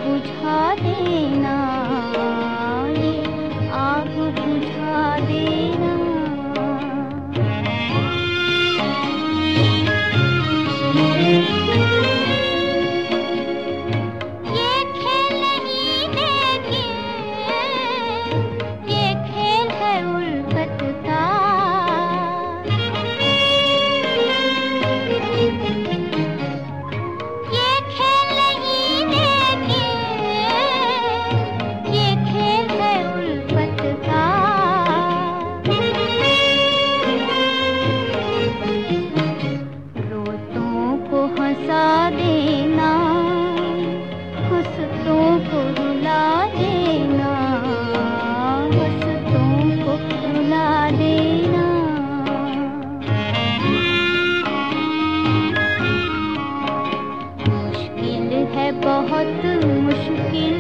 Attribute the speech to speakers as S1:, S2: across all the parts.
S1: बुझा देना, ये आग बुझा देना। ये खेल नहीं देखे, ये खेल है उल्फत का। ये खेल नहीं देखे, ये खेल है उल्फत का। रोतों को हंसा देना, हंसतों को रुला देना, हंसतों को रुला देना। मुश्किल है बहुत मुश्किल,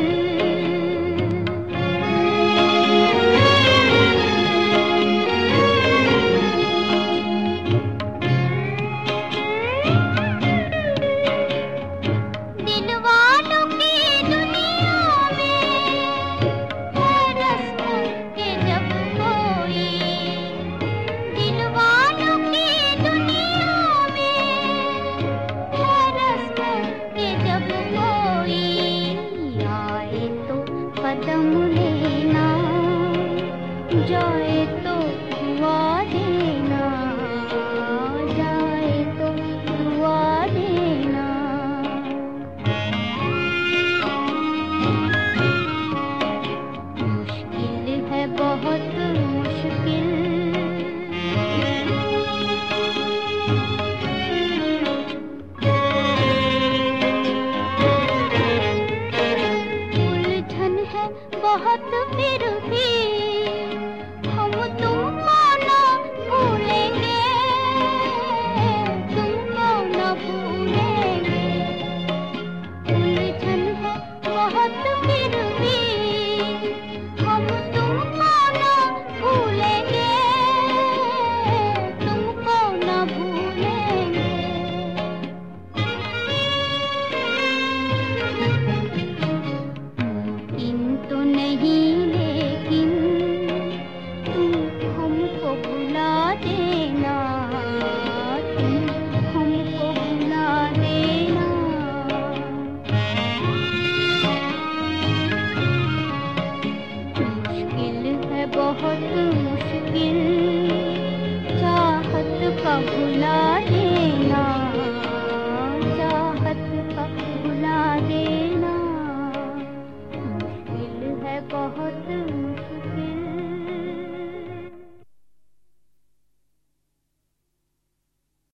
S1: दिल वालों की दुनिया में है रास्ता के जब कोई, दिल वालों की दुनिया में है रास्ता के जब कोई आए तो कदम